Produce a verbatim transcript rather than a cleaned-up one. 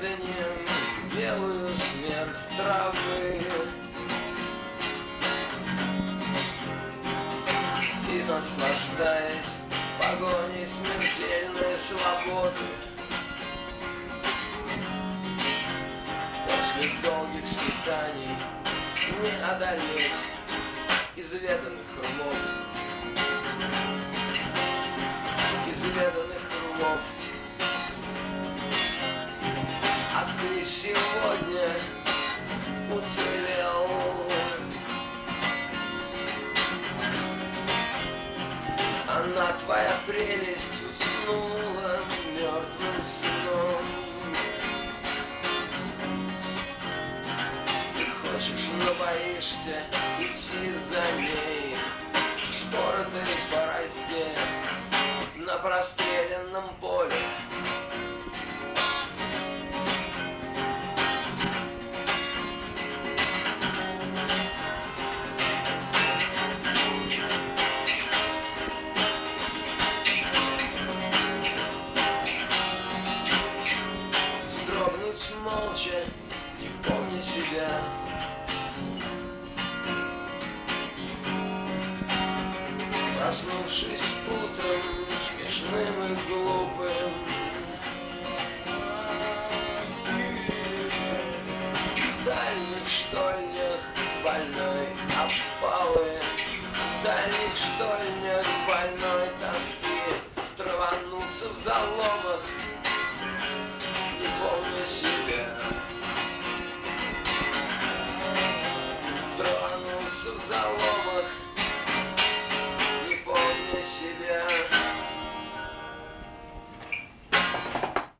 неведением белую смерть травы. И наслаждаясь погоней смертельной свободы, после долгих скитаний не одолеть изведанных рвов, изведанных рвов. А ты сегодня уцелел. Она, твоя прелесть, уснула мертвым сном. Ты хочешь, но боишься идти за ней в споротой борозде на простреленном поле. Вздрогнуть молча, не помня себя, проснувшись утром смешным и глупым. В дальних штольнях больной опалы, в дальних штольнях больной тоски травануться в заломах